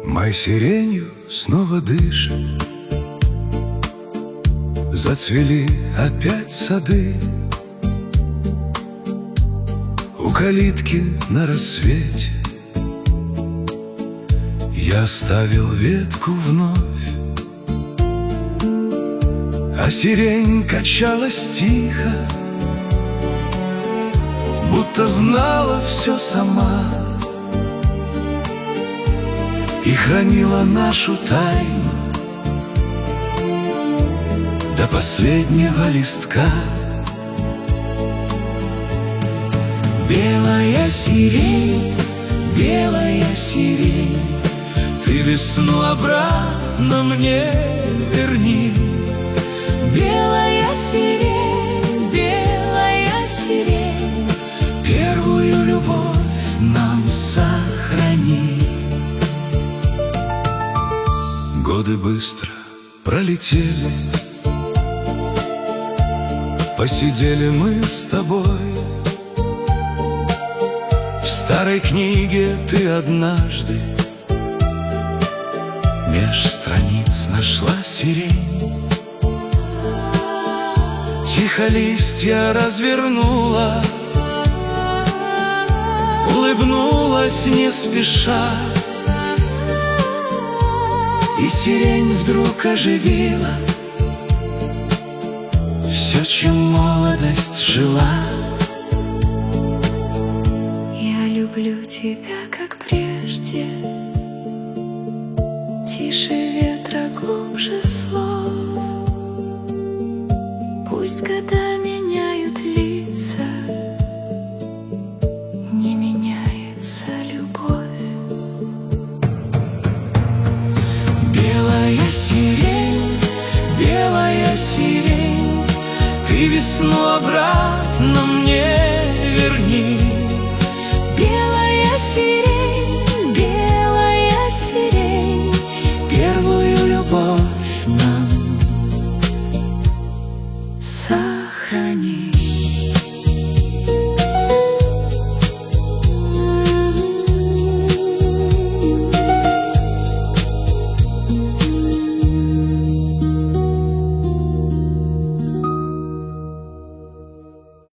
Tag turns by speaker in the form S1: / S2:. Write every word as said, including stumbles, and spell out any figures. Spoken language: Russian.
S1: Май сиренью снова дышит, зацвели опять сады. У калитки на рассвете я оставил ветку вновь, а сирень качалась тихо, будто знала все сама и хранила нашу тайну до последнего листка. Белая сирень, белая сирень, ты весну обратно мне верни.
S2: Белая сирень, белая сирень,
S1: первую любовь нам сохрани. Годы быстро пролетели, посидели мы с тобой. В старой книге ты однажды меж страниц нашла сирень. Тихо листья развернула, улыбнулась не спеша, и сирень вдруг оживила все, чем молодость жила.
S2: я люблю тебя, как прежде, тише ветра, глубже слов. Пусть года меняют лица, не меняется любовь.
S1: Белая сирень, белая сирень, ты весну обратно